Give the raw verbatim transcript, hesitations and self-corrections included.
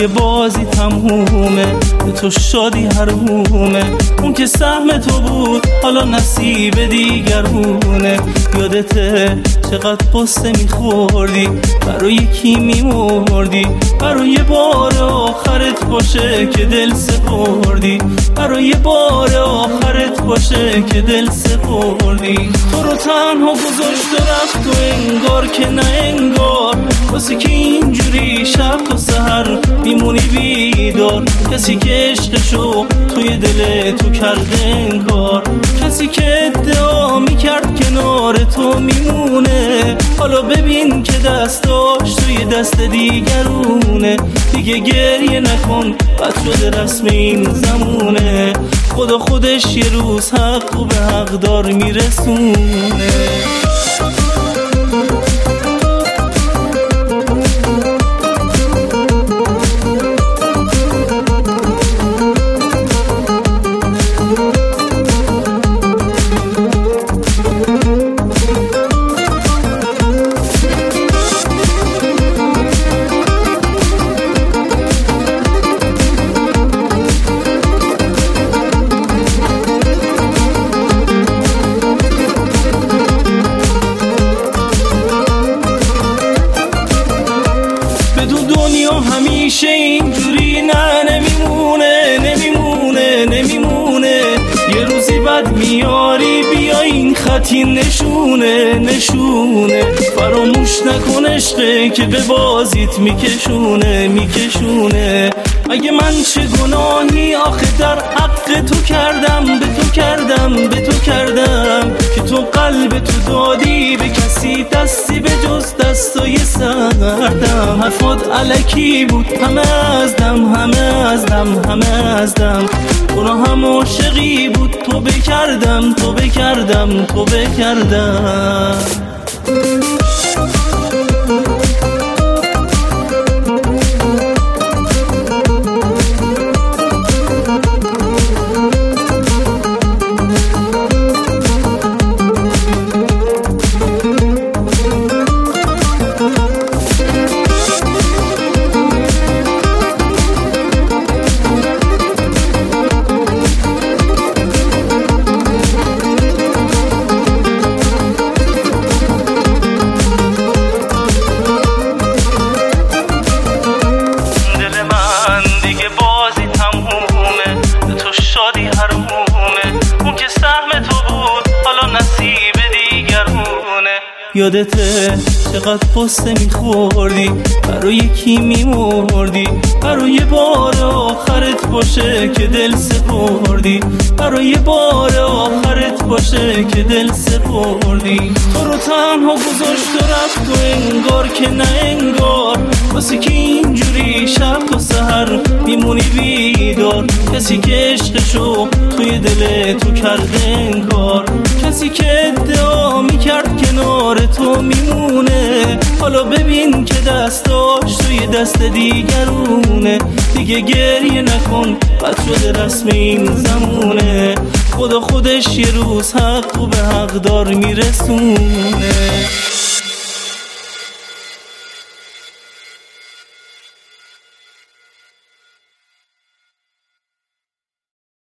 دیگه بازی تمومه، به تو شادی حرومه. اون که سهم تو بود حالا نصیب دیگرونه. یادته چقدر قصه میخوردی، برای کی میمردی؟ برای بار آخرت باشه که دل سپردی، برای بار آخرت باشه که دل سپردی. تو رو تنها گذاشت و رفت و انگار که نه انگار، واسه که اینجوری شب تا سحر میمونی بیدار. کسی که عشقشو توی دل تو کرده انگار، کسی که ادعا میکرد کنار تو میمونه، حالا ببین که دستاش توی دست دیگرونه. دیگه گریه نکن، بد شده رسم این زمونه. خدا خودش یه روز حق و به حقدار میرسونه. همیشه اینجوری نه نمیمونه نمیمونه نمیمونه. یه روزی بعد میاری بیا این خطی نشونه نشونه. فراموش نکن عشقه که به بازیت میکشونه میکشونه. اگه من چه گناهی آخه در حق تو کردم، به تو کردم به تو کردم که تو قلب تو دادی به کسی دستی به جز دستای سردم. حرفات الکی بود همه از دم همه از دم همه از دم. گناهم عاشقی بود تو بکردم تو بکردم تو بکردم. یادته چقدر قصه میخوردی، برای کی میمردی؟ برای بار آخرت باشه که دل سپردی، برای بار آخرت باشه که دل سپردی. تو رو تنها گذاشت و رفت و انگار که نه انگار، واسه که اینجوری شب تا سحر میمونی بیدار. کسی که عشقشو توی دل تو کرده انگار، کسی که ادعا میکرد کنار تو میمونه، حالا ببین که دستاش توی دست دیگرونه. دیگه گریه نکن بد شده رسم این زمونه. خدا خودش یه روز حق و به حقدار میرسونه.